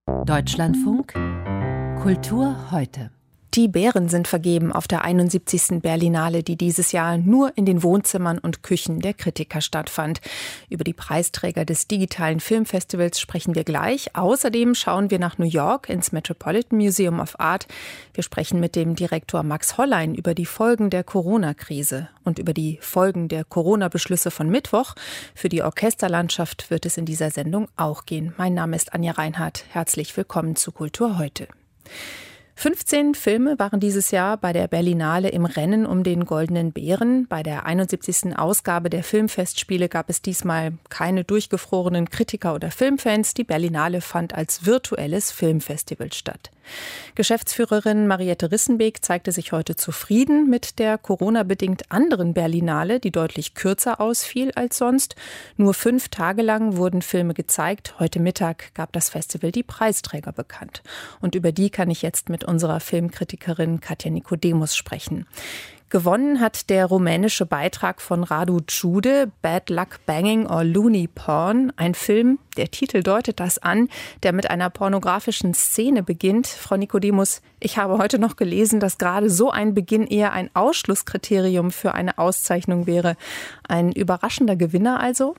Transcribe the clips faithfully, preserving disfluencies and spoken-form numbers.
Deutschlandfunk Kultur heute. Die Bären sind vergeben auf der einundsiebzigsten Berlinale, die dieses Jahr nur in den Wohnzimmern und Küchen der Kritiker stattfand. Über die Preisträger des digitalen Filmfestivals sprechen wir gleich. Außerdem schauen wir nach New York ins Metropolitan Museum of Art. Wir sprechen mit dem Direktor Max Hollein über die Folgen der Corona-Krise und über die Folgen der Corona-Beschlüsse von Mittwoch. Für die Orchesterlandschaft wird es in dieser Sendung auch gehen. Mein Name ist Anja Reinhardt. Herzlich willkommen zu Kultur heute. fünfzehn Filme waren dieses Jahr bei der Berlinale im Rennen um den Goldenen Bären. Bei der einundsiebzigsten Ausgabe der Filmfestspiele gab es diesmal keine durchgefrorenen Kritiker oder Filmfans. Die Berlinale fand als virtuelles Filmfestival statt. Geschäftsführerin Mariette Rissenbeek zeigte sich heute zufrieden mit der Corona-bedingt anderen Berlinale, die deutlich kürzer ausfiel als sonst. Nur fünf Tage lang wurden Filme gezeigt. Heute Mittag gab das Festival die Preisträger bekannt. Und über die kann ich jetzt mit unserer Filmkritikerin Katja Nikodemus sprechen. Gewonnen hat der rumänische Beitrag von Radu Jude, Bad Luck Banging or Loony Porn. Ein Film, der Titel deutet das an, der mit einer pornografischen Szene beginnt. Frau Nikodemus, ich habe heute noch gelesen, dass gerade so ein Beginn eher ein Ausschlusskriterium für eine Auszeichnung wäre. Ein überraschender Gewinner also?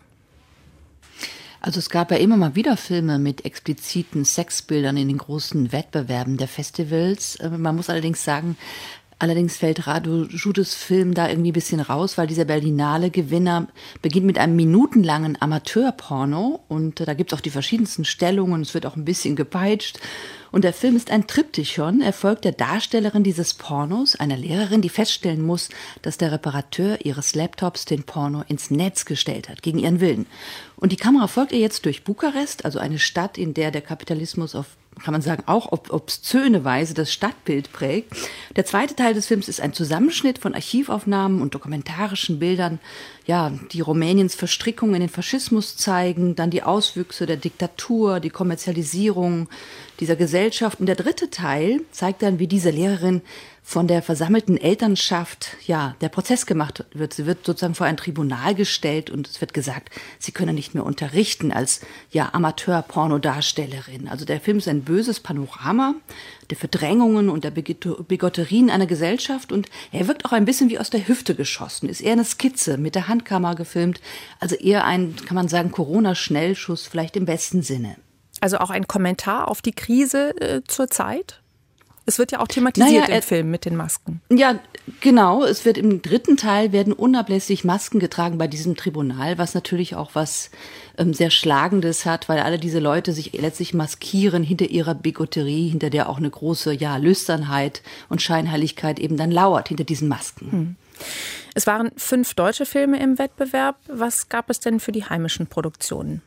Also es gab ja immer mal wieder Filme mit expliziten Sexbildern in den großen Wettbewerben der Festivals. Man muss allerdings sagen, Allerdings fällt Radu Judes Film da irgendwie ein bisschen raus, weil dieser Berlinale-Gewinner beginnt mit einem minutenlangen Amateurporno und da gibt es auch die verschiedensten Stellungen, es wird auch ein bisschen gepeitscht. Und der Film ist ein Triptychon. Er folgt der Darstellerin dieses Pornos, einer Lehrerin, die feststellen muss, dass der Reparateur ihres Laptops den Porno ins Netz gestellt hat, gegen ihren Willen. Und die Kamera folgt ihr jetzt durch Bukarest, also eine Stadt, in der der Kapitalismus auf, kann man sagen, auch ob obszöne Weise das Stadtbild prägt. Der zweite Teil des Films ist ein Zusammenschnitt von Archivaufnahmen und dokumentarischen Bildern, ja, die Rumäniens Verstrickung in den Faschismus zeigen, dann die Auswüchse der Diktatur, die Kommerzialisierung dieser Gesellschaft. Und der dritte Teil zeigt dann, wie diese Lehrerin von der versammelten Elternschaft, ja, der Prozess gemacht wird. Sie wird sozusagen vor ein Tribunal gestellt und es wird gesagt, sie könne nicht mehr unterrichten als, ja, Amateur-Pornodarstellerin. Also der Film ist ein böses Panorama der Verdrängungen und der Bigotterien einer Gesellschaft und er wirkt auch ein bisschen wie aus der Hüfte geschossen. Ist eher eine Skizze mit der Handkamera gefilmt, also eher ein, kann man sagen, Corona-Schnellschuss, vielleicht im besten Sinne. Also auch ein Kommentar auf die Krise äh, zur Zeit? Es wird ja auch thematisiert naja, im Film mit den Masken. Ja, genau. Es wird im dritten Teil werden unablässig Masken getragen bei diesem Tribunal, was natürlich auch was ähm, sehr Schlagendes hat, weil alle diese Leute sich letztlich maskieren hinter ihrer Bigotterie, hinter der auch eine große, ja, Lüsternheit und Scheinheiligkeit eben dann lauert, hinter diesen Masken. Hm. Es waren fünf deutsche Filme im Wettbewerb. Was gab es denn für die heimischen Produktionen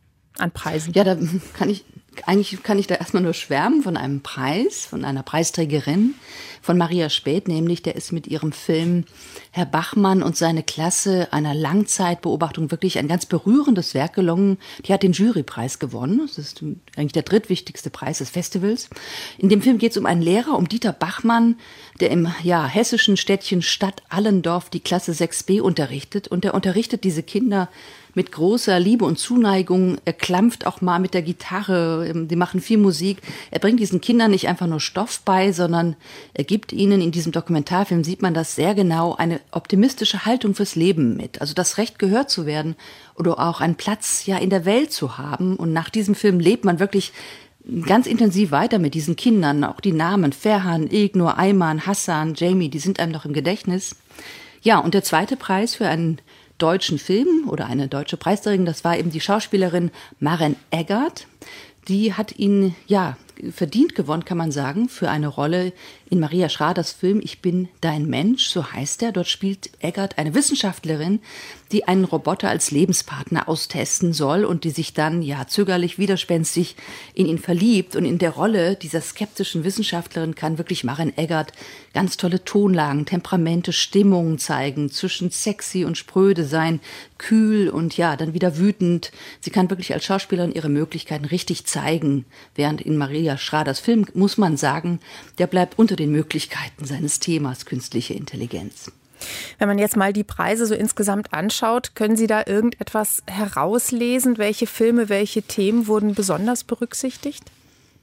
an Preisen? Ja, da kann ich, eigentlich kann ich da erstmal nur schwärmen von einem Preis, von einer Preisträgerin, von Maria Späth, nämlich, der ist mit ihrem Film Herr Bachmann und seine Klasse einer Langzeitbeobachtung wirklich ein ganz berührendes Werk gelungen. Die hat den Jurypreis gewonnen. Das ist eigentlich der drittwichtigste Preis des Festivals. In dem Film geht es um einen Lehrer, um Dieter Bachmann, der im, ja, hessischen Städtchen Stadt Allendorf die Klasse sechs b unterrichtet. Und der unterrichtet diese Kinder mit großer Liebe und Zuneigung. Er klampft auch mal mit der Gitarre, die machen viel Musik. Er bringt diesen Kindern nicht einfach nur Stoff bei, sondern er gibt ihnen, in diesem Dokumentarfilm sieht man das sehr genau, eine optimistische Haltung fürs Leben mit. Also das Recht, gehört zu werden oder auch einen Platz, ja, in der Welt zu haben. Und nach diesem Film lebt man wirklich ganz intensiv weiter mit diesen Kindern. Auch die Namen Ferhan, Ilknur, Ayman, Hassan, Jamie, die sind einem noch im Gedächtnis. Ja, und der zweite Preis für einen deutschen Film oder eine deutsche Preisträgerin, das war eben die Schauspielerin Maren Eggert. Die hat ihn, ja, verdient gewonnen, kann man sagen, für eine Rolle in Maria Schraders Film Ich bin dein Mensch, so heißt er. Dort spielt Eggert eine Wissenschaftlerin, die einen Roboter als Lebenspartner austesten soll und die sich dann, ja, zögerlich, widerspenstig in ihn verliebt. Und in der Rolle dieser skeptischen Wissenschaftlerin kann wirklich Maren Eggert ganz tolle Tonlagen, Temperamente, Stimmungen zeigen, zwischen sexy und spröde sein, kühl und, ja, dann wieder wütend. Sie kann wirklich als Schauspielerin ihre Möglichkeiten richtig zeigen, während in Maria Schraders Film, muss man sagen, der bleibt unter den Möglichkeiten seines Themas künstliche Intelligenz. Wenn man jetzt mal die Preise so insgesamt anschaut, können Sie da irgendetwas herauslesen? Welche Filme, welche Themen wurden besonders berücksichtigt?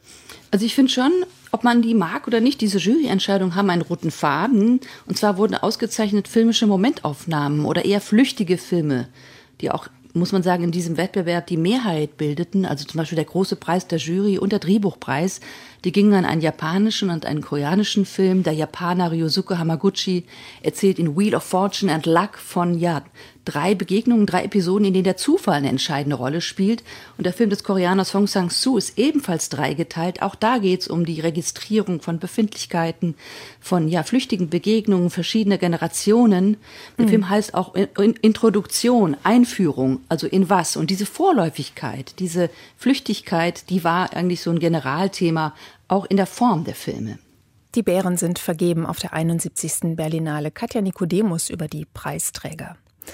Also ich finde schon, ob man die mag oder nicht, diese Juryentscheidungen haben einen roten Faden. Und zwar wurden ausgezeichnet filmische Momentaufnahmen oder eher flüchtige Filme, die auch, muss man sagen, in diesem Wettbewerb die Mehrheit bildeten. Also zum Beispiel der große Preis der Jury und der Drehbuchpreis. Die gingen an einen japanischen und einen koreanischen Film. Der Japaner Ryosuke Hamaguchi erzählt in Wheel of Fortune and Luck von, ja, drei Begegnungen, drei Episoden, in denen der Zufall eine entscheidende Rolle spielt. Und der Film des Koreaners Hong Sang-soo ist ebenfalls dreigeteilt. Auch da geht es um die Registrierung von Befindlichkeiten, von ja flüchtigen Begegnungen verschiedener Generationen. Der mhm. Film heißt auch Introduktion, Einführung, also in was. Und diese Vorläufigkeit, diese Flüchtigkeit, die war eigentlich so ein Generalthema, auch in der Form der Filme. Die Bären sind vergeben auf der einundsiebzigsten Berlinale. Katja Nikodemus über die Preisträger.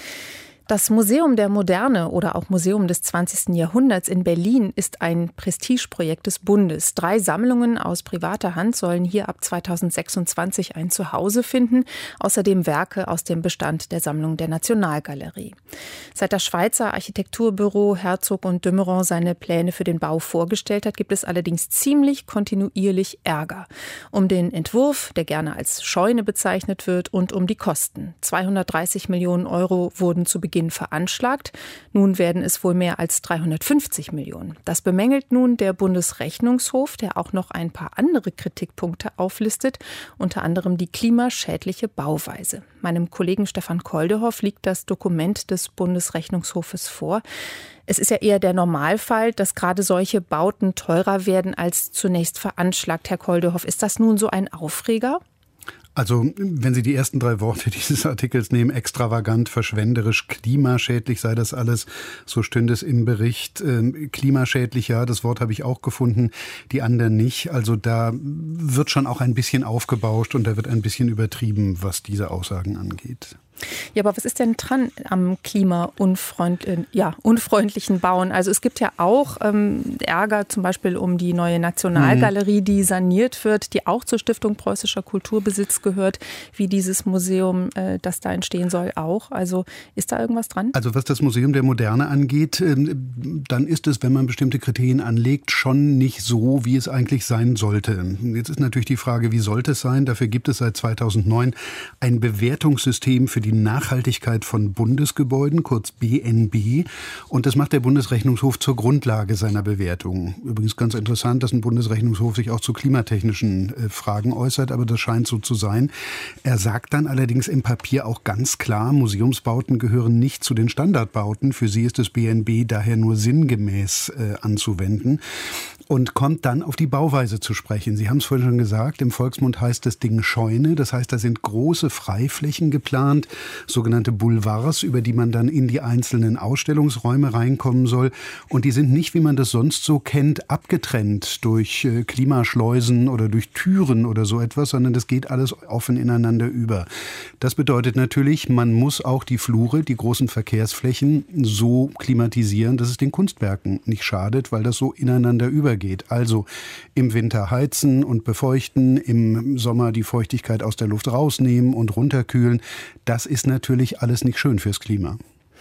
Das Museum der Moderne oder auch Museum des zwanzigsten Jahrhunderts in Berlin ist ein Prestigeprojekt des Bundes. Drei Sammlungen aus privater Hand sollen hier ab zweitausendsechsundzwanzig ein Zuhause finden. Außerdem Werke aus dem Bestand der Sammlung der Nationalgalerie. Seit das Schweizer Architekturbüro Herzog und de Meuron seine Pläne für den Bau vorgestellt hat, gibt es allerdings ziemlich kontinuierlich Ärger. Um den Entwurf, der gerne als Scheune bezeichnet wird, und um die Kosten. zweihundertdreißig Millionen Euro wurden zu Beginn veranschlagt. Nun werden es wohl mehr als dreihundertfünfzig Millionen. Das bemängelt nun der Bundesrechnungshof, der auch noch ein paar andere Kritikpunkte auflistet, unter anderem die klimaschädliche Bauweise. Meinem Kollegen Stefan Koldehoff liegt das Dokument des Bundesrechnungshofes vor. Es ist ja eher der Normalfall, dass gerade solche Bauten teurer werden als zunächst veranschlagt. Herr Koldehoff, ist das nun so ein Aufreger? Also, wenn Sie die ersten drei Worte dieses Artikels nehmen, extravagant, verschwenderisch, klimaschädlich sei das alles, so stünde es im Bericht. Ähm, klimaschädlich, ja, das Wort habe ich auch gefunden, die anderen nicht. Also da wird schon auch ein bisschen aufgebauscht und da wird ein bisschen übertrieben, was diese Aussagen angeht. Ja, aber was ist denn dran am klimaunfreundlichen ja, unfreundlichen Bauen? Also es gibt ja auch ähm, Ärger zum Beispiel um die neue Nationalgalerie, die saniert wird, die auch zur Stiftung Preußischer Kulturbesitz gehört, wie dieses Museum, äh, das da entstehen soll, auch. Also ist da irgendwas dran? Also was das Museum der Moderne angeht, äh, dann ist es, wenn man bestimmte Kriterien anlegt, schon nicht so, wie es eigentlich sein sollte. Jetzt ist natürlich die Frage, wie sollte es sein? Dafür gibt es seit zweitausendneun ein Bewertungssystem für die Nachhaltigkeit von Bundesgebäuden, kurz B N B. Und das macht der Bundesrechnungshof zur Grundlage seiner Bewertung. Übrigens ganz interessant, dass ein Bundesrechnungshof sich auch zu klimatechnischen äh, Fragen äußert, aber das scheint so zu sein. Er sagt dann allerdings im Papier auch ganz klar, Museumsbauten gehören nicht zu den Standardbauten. Für sie ist das B N B daher nur sinngemäß äh, anzuwenden. Und kommt dann auf die Bauweise zu sprechen. Sie haben es vorhin schon gesagt, im Volksmund heißt das Ding Scheune. Das heißt, da sind große Freiflächen geplant, sogenannte Boulevards, über die man dann in die einzelnen Ausstellungsräume reinkommen soll. Und die sind nicht, wie man das sonst so kennt, abgetrennt durch äh, Klimaschleusen oder durch Türen oder so etwas, sondern das geht alles offen ineinander über. Das bedeutet natürlich, man muss auch die Flure, die großen Verkehrsflächen so klimatisieren, dass es den Kunstwerken nicht schadet, weil das so ineinander übergeht. Also im Winter heizen und befeuchten, im Sommer die Feuchtigkeit aus der Luft rausnehmen und runterkühlen. Das ist natürlich alles nicht schön fürs Klima.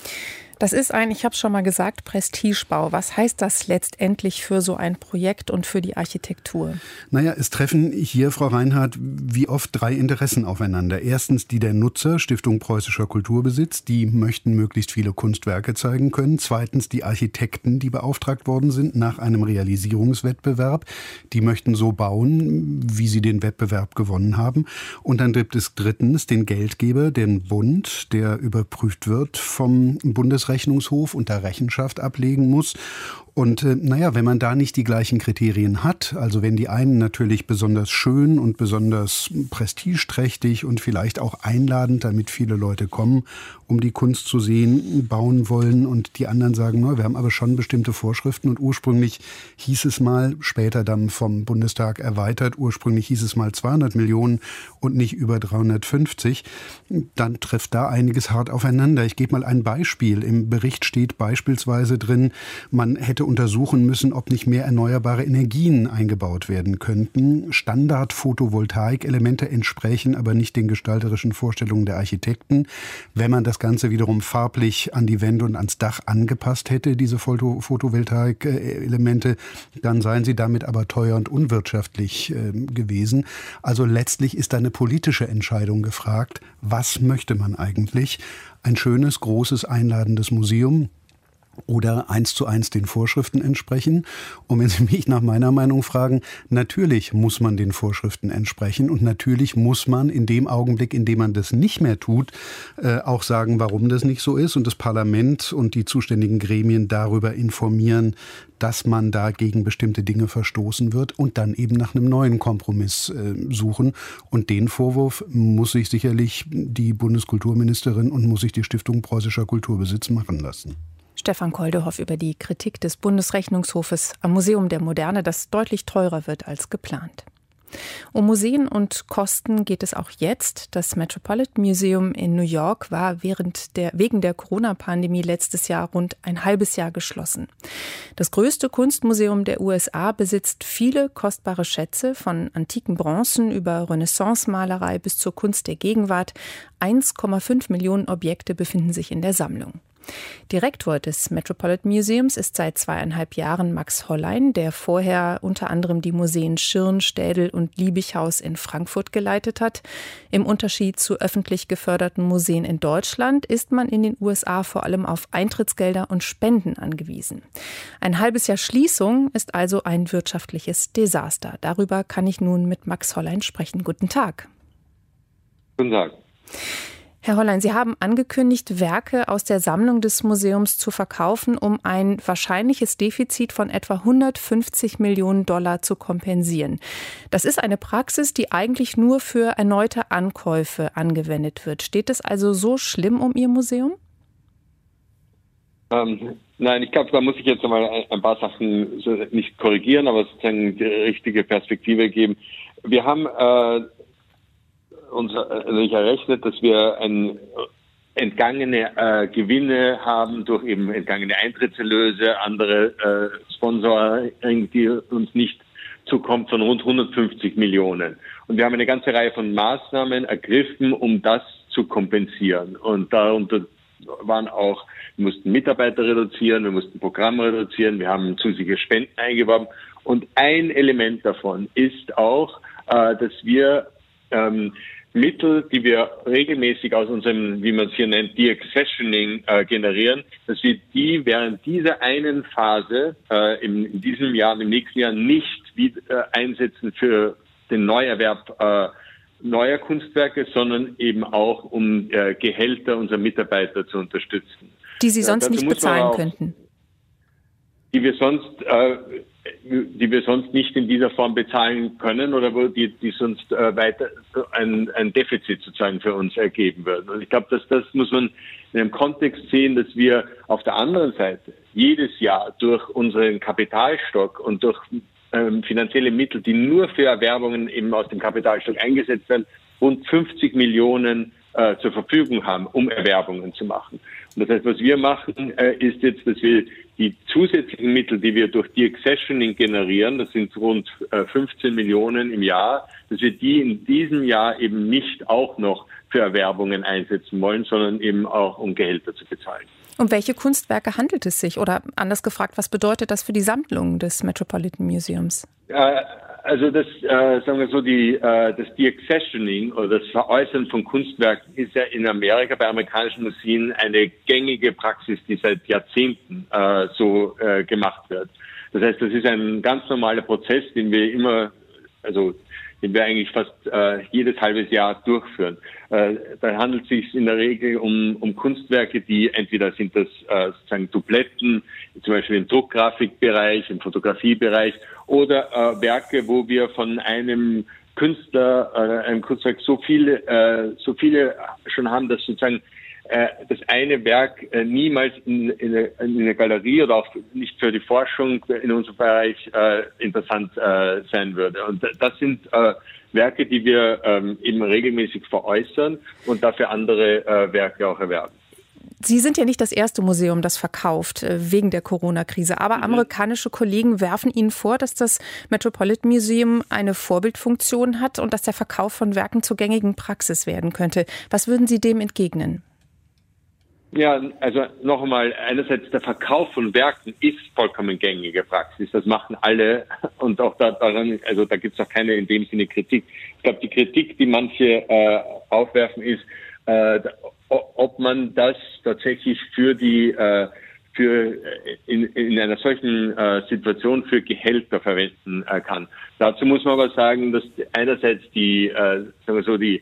Das ist ein, ich habe es schon mal gesagt, Prestigebau. Was heißt das letztendlich für so ein Projekt und für die Architektur? Naja, es treffen hier, Frau Reinhardt, wie oft drei Interessen aufeinander. Erstens die der Nutzer, Stiftung Preußischer Kulturbesitz, die möchten möglichst viele Kunstwerke zeigen können. Zweitens die Architekten, die beauftragt worden sind nach einem Realisierungswettbewerb. Die möchten so bauen, wie sie den Wettbewerb gewonnen haben. Und dann gibt es drittens den Geldgeber, den Bund, der überprüft wird vom Bundesrechnungshof und da Rechenschaft ablegen muss. Und äh, naja, wenn man da nicht die gleichen Kriterien hat, also wenn die einen natürlich besonders schön und besonders prestigeträchtig und vielleicht auch einladend, damit viele Leute kommen, um die Kunst zu sehen, bauen wollen und die anderen sagen, na, wir haben aber schon bestimmte Vorschriften und ursprünglich hieß es mal, später dann vom Bundestag erweitert, ursprünglich hieß es mal zweihundert Millionen und nicht über dreihundertfünfzig, dann trifft da einiges hart aufeinander. Ich gebe mal ein Beispiel. Im Bericht steht beispielsweise drin, man hätte untersuchen müssen, ob nicht mehr erneuerbare Energien eingebaut werden könnten. Standard-Photovoltaik-Elemente entsprächen aber nicht den gestalterischen Vorstellungen der Architekten. Wenn man das Ganze wiederum farblich an die Wände und ans Dach angepasst hätte, diese Foto- Photovoltaik-Elemente, dann seien sie damit aber teuer und unwirtschaftlich äh, gewesen. Also letztlich ist da eine politische Entscheidung gefragt. Was möchte man eigentlich? Ein schönes, großes, einladendes Museum oder eins zu eins den Vorschriften entsprechen? Und wenn Sie mich nach meiner Meinung fragen, natürlich muss man den Vorschriften entsprechen und natürlich muss man in dem Augenblick, in dem man das nicht mehr tut, äh, auch sagen, warum das nicht so ist und das Parlament und die zuständigen Gremien darüber informieren, dass man da gegen bestimmte Dinge verstoßen wird und dann eben nach einem neuen Kompromiss äh, suchen. Und den Vorwurf muss sich sicherlich die Bundeskulturministerin und muss sich die Stiftung Preußischer Kulturbesitz machen lassen. Stefan Koldehoff über die Kritik des Bundesrechnungshofes am Museum der Moderne, das deutlich teurer wird als geplant. Um Museen und Kosten geht es auch jetzt. Das Metropolitan Museum in New York war während der, wegen der Corona-Pandemie letztes Jahr rund ein halbes Jahr geschlossen. Das größte Kunstmuseum der U S A besitzt viele kostbare Schätze, von antiken Bronzen über Renaissance-Malerei bis zur Kunst der Gegenwart. eins Komma fünf Millionen Objekte befinden sich in der Sammlung. Direktor des Metropolitan Museums ist seit zweieinhalb Jahren Max Hollein, der vorher unter anderem die Museen Schirn, Städel und Liebighaus in Frankfurt geleitet hat. Im Unterschied zu öffentlich geförderten Museen in Deutschland ist man in den U S A vor allem auf Eintrittsgelder und Spenden angewiesen. Ein halbes Jahr Schließung ist also ein wirtschaftliches Desaster. Darüber kann ich nun mit Max Hollein sprechen. Guten Tag. Guten Tag. Herr Hollein, Sie haben angekündigt, Werke aus der Sammlung des Museums zu verkaufen, um ein wahrscheinliches Defizit von etwa hundertfünfzig Millionen Dollar zu kompensieren. Das ist eine Praxis, die eigentlich nur für erneute Ankäufe angewendet wird. Steht es also so schlimm um Ihr Museum? Ähm, nein, ich glaube, da muss ich jetzt einmal ein, ein paar Sachen nicht korrigieren, aber sozusagen die richtige Perspektive geben. Wir haben äh, uns also errechnet, dass wir ein, entgangene äh, Gewinne haben durch eben entgangene Eintrittserlöse, andere äh, Sponsoring, die uns nicht zukommt, von rund hundertfünfzig Millionen. Und wir haben eine ganze Reihe von Maßnahmen ergriffen, um das zu kompensieren. Und darunter waren auch, wir mussten Mitarbeiter reduzieren, wir mussten Programme reduzieren, wir haben zusätzliche Spenden eingeworben. Und ein Element davon ist auch, äh, dass wir ähm, Mittel, die wir regelmäßig aus unserem, wie man es hier nennt, De-Accessioning äh, generieren, dass wir die während dieser einen Phase äh, im, in diesem Jahr, im nächsten Jahr nicht wieder äh, einsetzen für den Neuerwerb äh, neuer Kunstwerke, sondern eben auch um äh, Gehälter unserer Mitarbeiter zu unterstützen. Die Sie sonst äh, nicht bezahlen auch, könnten. Die wir sonst äh, die wir sonst nicht in dieser Form bezahlen können oder wo die, die sonst äh, weiter ein, ein Defizit sozusagen für uns ergeben würden. Und ich glaube, dass das muss man in einem Kontext sehen, dass wir auf der anderen Seite jedes Jahr durch unseren Kapitalstock und durch ähm, finanzielle Mittel, die nur für Erwerbungen eben aus dem Kapitalstock eingesetzt werden, rund fünfzig Millionen äh, zur Verfügung haben, um Erwerbungen zu machen. Und das heißt, was wir machen, äh, ist jetzt, dass wir die zusätzlichen Mittel, die wir durch De-Accessioning generieren, das sind rund äh, fünfzehn Millionen im Jahr, dass wir die in diesem Jahr eben nicht auch noch für Erwerbungen einsetzen wollen, sondern eben auch um Gehälter zu bezahlen. Um welche Kunstwerke handelt es sich? Oder anders gefragt, was bedeutet das für die Sammlung des Metropolitan Museums? Äh, Also das, äh, sagen wir so, die, äh, das De-Accessioning oder das Veräußern von Kunstwerken ist ja in Amerika bei amerikanischen Museen eine gängige Praxis, die seit Jahrzehnten äh, so äh, gemacht wird. Das heißt, das ist ein ganz normaler Prozess, den wir immer, also den wir eigentlich fast äh, jedes halbes Jahr durchführen. Äh, da handelt es sich in der Regel um, um Kunstwerke, die entweder sind das äh, sozusagen Dubletten, zum Beispiel im Druckgrafikbereich, im Fotografiebereich, oder äh, Werke, wo wir von einem Künstler, äh, einem Kunstwerk so viele, äh, so viele schon haben, dass sozusagen äh, das eine Werk äh, niemals in, in, eine, in eine Galerie oder auch nicht für die Forschung in unserem Bereich äh, interessant äh, sein würde. Und das sind äh, Werke, die wir ähm, eben regelmäßig veräußern und dafür andere äh, Werke auch erwerben. Sie sind ja nicht das erste Museum, das verkauft wegen der Corona-Krise. Aber mhm. amerikanische Kollegen werfen Ihnen vor, dass das Metropolitan Museum eine Vorbildfunktion hat und dass der Verkauf von Werken zur gängigen Praxis werden könnte. Was würden Sie dem entgegnen? Ja, also noch einmal, einerseits der Verkauf von Werken ist vollkommen gängige Praxis. Das machen alle und auch da, daran, also da gibt es auch keine in dem Sinne Kritik. Ich glaube, die Kritik, die manche äh, aufwerfen, ist, äh, ob man das tatsächlich für die äh, für in, in einer solchen äh, Situation für Gehälter verwenden äh, kann. Dazu muss man aber sagen, dass einerseits die, äh, sagen wir so, die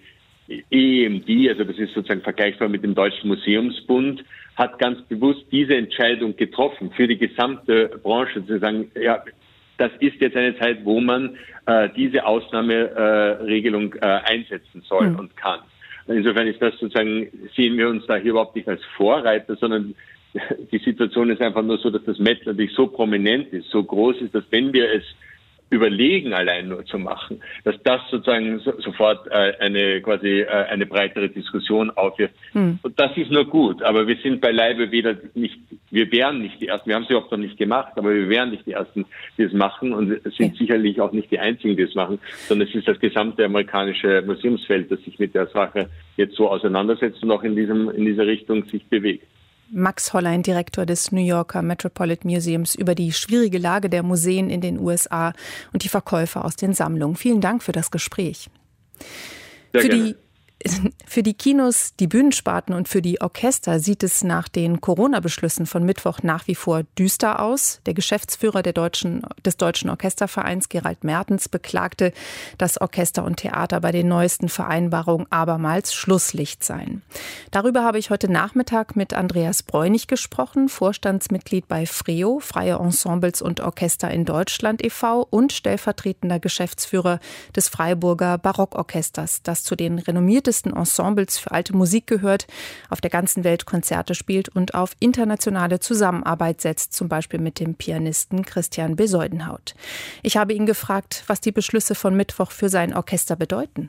E M D, also das ist sozusagen vergleichbar mit dem Deutschen Museumsbund, hat ganz bewusst diese Entscheidung getroffen für die gesamte Branche, zu sagen, ja, das ist jetzt eine Zeit, wo man äh, diese Ausnahmeregelung äh, einsetzen soll mhm. und kann. Insofern ist das sozusagen, sehen wir uns da hier überhaupt nicht als Vorreiter, sondern die Situation ist einfach nur so, dass das Met natürlich so prominent ist, so groß ist, dass wenn wir es überlegen, allein nur zu machen, dass das sozusagen so, sofort äh, eine quasi äh, eine breitere Diskussion aufwirft. Hm. Und das ist nur gut, aber wir sind beileibe weder nicht, wir wären nicht die Ersten, wir haben es überhaupt noch nicht gemacht, aber wir wären nicht die Ersten, die es machen und es sind ja. sicherlich auch nicht die Einzigen, die es machen, sondern es ist das gesamte amerikanische Museumsfeld, das sich mit der Sache jetzt so auseinandersetzt und auch in diesem in dieser Richtung sich bewegt. Max Hollein, Direktor des New Yorker Metropolitan Museums, über die schwierige Lage der Museen in den U S A und die Verkäufe aus den Sammlungen. Vielen Dank für das Gespräch. Sehr für gerne. die Für die Kinos, die Bühnensparten und für die Orchester sieht es nach den Corona-Beschlüssen von Mittwoch nach wie vor düster aus. Der Geschäftsführer der Deutschen, des Deutschen Orchestervereins, Gerald Mertens, beklagte, dass Orchester und Theater bei den neuesten Vereinbarungen abermals Schlusslicht seien. Darüber habe ich heute Nachmittag mit Andreas Bräunig gesprochen, Vorstandsmitglied bei FREO, Freie Ensembles und Orchester in Deutschland e V und stellvertretender Geschäftsführer des Freiburger Barockorchesters, das zu den renommiertesten Ensembles für alte Musik gehört, auf der ganzen Welt Konzerte spielt und auf internationale Zusammenarbeit setzt, zum Beispiel mit dem Pianisten Christian Bezuidenhout. Ich habe ihn gefragt, was die Beschlüsse von Mittwoch für sein Orchester bedeuten.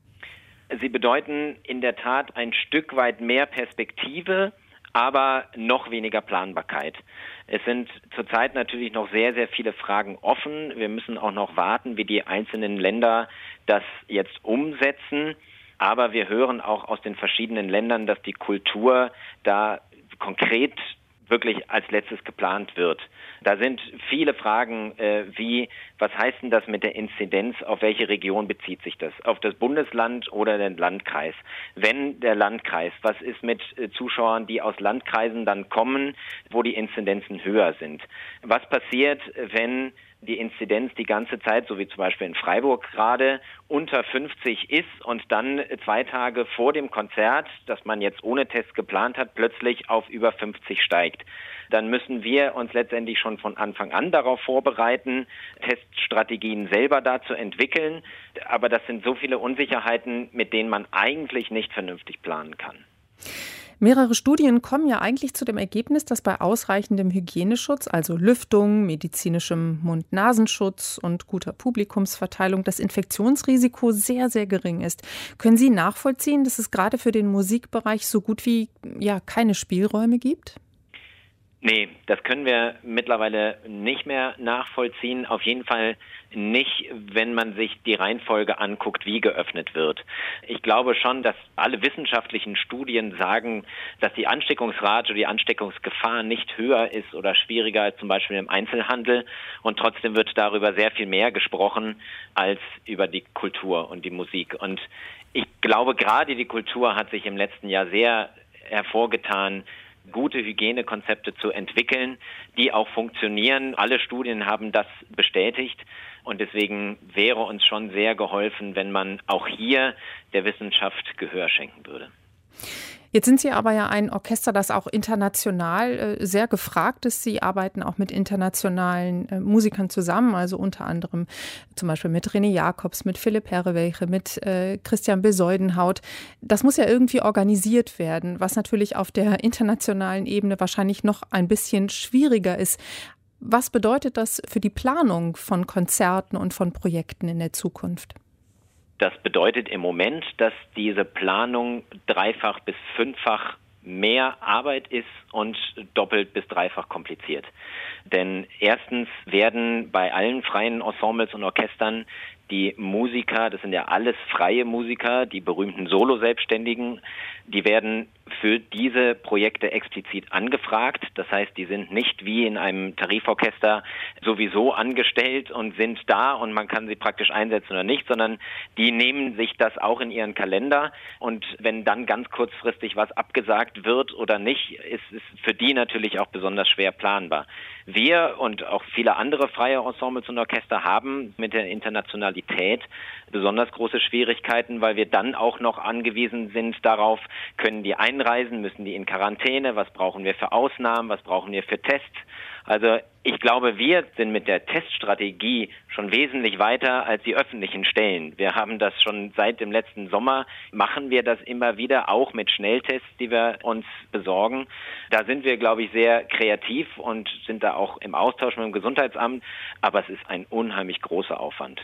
Sie bedeuten in der Tat ein Stück weit mehr Perspektive, aber noch weniger Planbarkeit. Es sind zurzeit natürlich noch sehr, sehr viele Fragen offen. Wir müssen auch noch warten, wie die einzelnen Länder das jetzt umsetzen. Aber wir hören auch aus den verschiedenen Ländern, dass die Kultur da konkret wirklich als letztes geplant wird. Da sind viele Fragen äh, wie, was heißt denn das mit der Inzidenz, auf welche Region bezieht sich das? Auf das Bundesland oder den Landkreis? Wenn der Landkreis, was ist mit äh, Zuschauern, die aus Landkreisen dann kommen, wo die Inzidenzen höher sind? Was passiert, wenn die Inzidenz die ganze Zeit, so wie zum Beispiel in Freiburg gerade, unter fünfzig ist und dann zwei Tage vor dem Konzert, das man jetzt ohne Test geplant hat, plötzlich auf über fünfzig steigt? Dann müssen wir uns letztendlich schon von Anfang an darauf vorbereiten, Teststrategien selber da zu entwickeln. Aber das sind so viele Unsicherheiten, mit denen man eigentlich nicht vernünftig planen kann. Mehrere Studien kommen ja eigentlich zu dem Ergebnis, dass bei ausreichendem Hygieneschutz, also Lüftung, medizinischem Mund-Nasenschutz und guter Publikumsverteilung, das Infektionsrisiko sehr, sehr gering ist. Können Sie nachvollziehen, dass es gerade für den Musikbereich so gut wie ja keine Spielräume gibt? Nee, das können wir mittlerweile nicht mehr nachvollziehen. Auf jeden Fall nicht, wenn man sich die Reihenfolge anguckt, wie geöffnet wird. Ich glaube schon, dass alle wissenschaftlichen Studien sagen, dass die Ansteckungsrate oder die Ansteckungsgefahr nicht höher ist oder schwieriger als zum Beispiel im Einzelhandel. Und trotzdem wird darüber sehr viel mehr gesprochen als über die Kultur und die Musik. Und ich glaube, gerade die Kultur hat sich im letzten Jahr sehr hervorgetan, gute Hygienekonzepte zu entwickeln, die auch funktionieren. Alle Studien haben das bestätigt und deswegen wäre uns schon sehr geholfen, wenn man auch hier der Wissenschaft Gehör schenken würde. Jetzt sind Sie aber ja ein Orchester, das auch international äh, sehr gefragt ist. Sie arbeiten auch mit internationalen äh, Musikern zusammen, also unter anderem zum Beispiel mit René Jacobs, mit Philipp Herrewelche, mit äh, Christian Bezuidenhout. Das muss ja irgendwie organisiert werden, was natürlich auf der internationalen Ebene wahrscheinlich noch ein bisschen schwieriger ist. Was bedeutet das für die Planung von Konzerten und von Projekten in der Zukunft? Das bedeutet im Moment, dass diese Planung dreifach bis fünffach mehr Arbeit ist und doppelt bis dreifach kompliziert. Denn erstens werden bei allen freien Ensembles und Orchestern die Musiker, das sind ja alles freie Musiker, die berühmten Solo-Selbstständigen, die werden für diese Projekte explizit angefragt. Das heißt, die sind nicht wie in einem Tariforchester sowieso angestellt und sind da und man kann sie praktisch einsetzen oder nicht, sondern die nehmen sich das auch in ihren Kalender. Und wenn dann ganz kurzfristig was abgesagt wird oder nicht, ist es für die natürlich auch besonders schwer planbar. Wir und auch viele andere freie Ensembles und Orchester haben mit der Internationalität besonders große Schwierigkeiten, weil wir dann auch noch angewiesen sind darauf, können die einreisen, müssen die in Quarantäne, was brauchen wir für Ausnahmen, was brauchen wir für Tests. Also ich glaube, wir sind mit der Teststrategie schon wesentlich weiter als die öffentlichen Stellen. Wir haben das schon seit dem letzten Sommer, machen wir das immer wieder, auch mit Schnelltests, die wir uns besorgen. Da sind wir, glaube ich, sehr kreativ und sind da auch im Austausch mit dem Gesundheitsamt, aber es ist ein unheimlich großer Aufwand.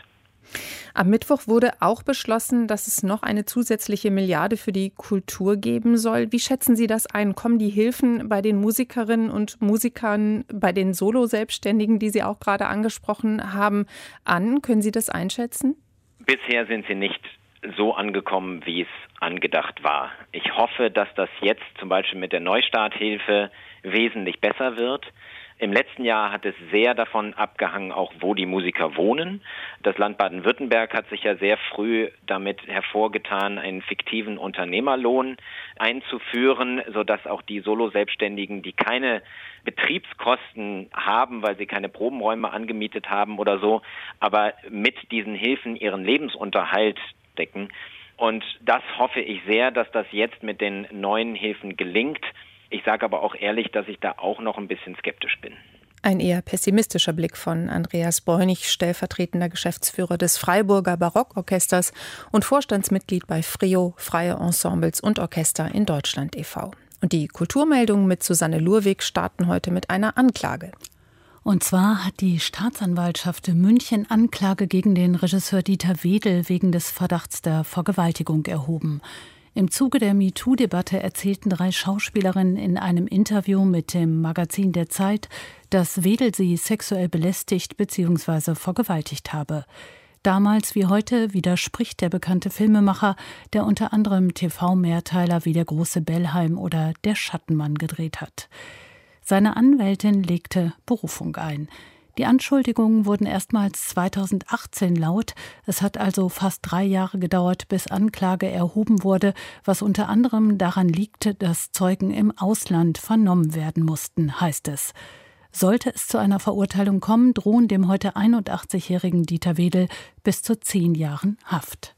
Am Mittwoch wurde auch beschlossen, dass es noch eine zusätzliche Milliarde für die Kultur geben soll. Wie schätzen Sie das ein? Kommen die Hilfen bei den Musikerinnen und Musikern, bei den Solo-Selbstständigen, die Sie auch gerade angesprochen haben, an? Können Sie das einschätzen? Bisher sind sie nicht so angekommen, wie es angedacht war. Ich hoffe, dass das jetzt zum Beispiel mit der Neustarthilfe wesentlich besser wird. Im letzten Jahr hat es sehr davon abgehangen, auch wo die Musiker wohnen. Das Land Baden-Württemberg hat sich ja sehr früh damit hervorgetan, einen fiktiven Unternehmerlohn einzuführen, sodass auch die Solo-Selbstständigen, die keine Betriebskosten haben, weil sie keine Probenräume angemietet haben oder so, aber mit diesen Hilfen ihren Lebensunterhalt decken. Und das hoffe ich sehr, dass das jetzt mit den neuen Hilfen gelingt. Ich sage aber auch ehrlich, dass ich da auch noch ein bisschen skeptisch bin. Ein eher pessimistischer Blick von Andreas Bräunig, stellvertretender Geschäftsführer des Freiburger Barockorchesters und Vorstandsmitglied bei F R I O, Freie Ensembles und Orchester in Deutschland e V Und die Kulturmeldungen mit Susanne Lurwig starten heute mit einer Anklage. Und zwar hat die Staatsanwaltschaft München Anklage gegen den Regisseur Dieter Wedel wegen des Verdachts der Vergewaltigung erhoben. Im Zuge der MeToo-Debatte erzählten drei Schauspielerinnen in einem Interview mit dem Magazin Der Zeit, dass Wedel sie sexuell belästigt bzw. vergewaltigt habe. Damals wie heute widerspricht der bekannte Filmemacher, der unter anderem T V-Mehrteiler wie Der große Bellheim oder Der Schattenmann gedreht hat. Seine Anwältin legte Berufung ein. Die Anschuldigungen wurden erstmals zweitausendachtzehn laut. Es hat also fast drei Jahre gedauert, bis Anklage erhoben wurde, was unter anderem daran liegt, dass Zeugen im Ausland vernommen werden mussten, heißt es. Sollte es zu einer Verurteilung kommen, drohen dem heute einundachtzigjährigen Dieter Wedel bis zu zehn Jahren Haft.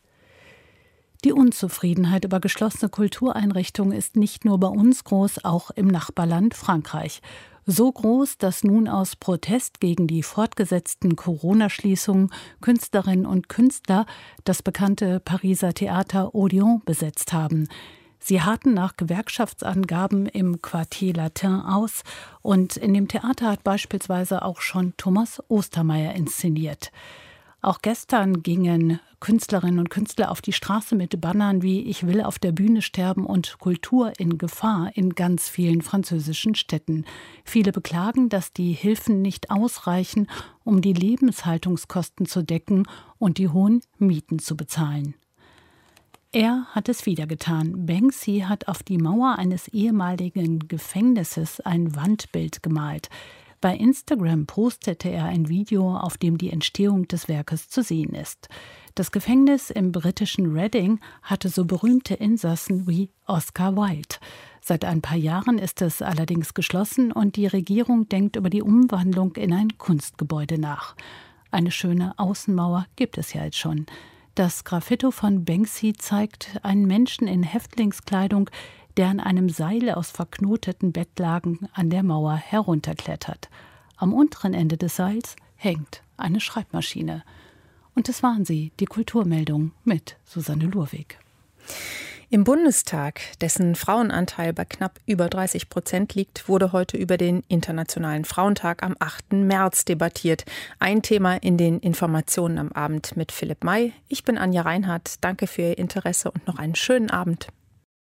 Die Unzufriedenheit über geschlossene Kultureinrichtungen ist nicht nur bei uns groß, auch im Nachbarland Frankreich. So groß, dass nun aus Protest gegen die fortgesetzten Corona-Schließungen Künstlerinnen und Künstler das bekannte Pariser Theater Odeon besetzt haben. Sie harten nach Gewerkschaftsangaben im Quartier Latin aus und in dem Theater hat beispielsweise auch schon Thomas Ostermeier inszeniert. Auch gestern gingen Künstlerinnen und Künstler auf die Straße mit Bannern wie „Ich will auf der Bühne sterben" und „Kultur in Gefahr" in ganz vielen französischen Städten. Viele beklagen, dass die Hilfen nicht ausreichen, um die Lebenshaltungskosten zu decken und die hohen Mieten zu bezahlen. Er hat es wieder getan. Banksy hat auf die Mauer eines ehemaligen Gefängnisses ein Wandbild gemalt. Bei Instagram postete er ein Video, auf dem die Entstehung des Werkes zu sehen ist. Das Gefängnis im britischen Reading hatte so berühmte Insassen wie Oscar Wilde. Seit ein paar Jahren ist es allerdings geschlossen und die Regierung denkt über die Umwandlung in ein Kunstgebäude nach. Eine schöne Außenmauer gibt es ja jetzt schon. Das Graffito von Banksy zeigt einen Menschen in Häftlingskleidung, der an einem Seil aus verknoteten Bettlaken an der Mauer herunterklettert. Am unteren Ende des Seils hängt eine Schreibmaschine. Und das waren sie, die Kulturmeldung mit Susanne Lurwig. Im Bundestag, dessen Frauenanteil bei knapp über dreißig Prozent liegt, wurde heute über den Internationalen Frauentag am achten März debattiert. Ein Thema in den Informationen am Abend mit Philipp May. Ich bin Anja Reinhardt. Danke für Ihr Interesse und noch einen schönen Abend.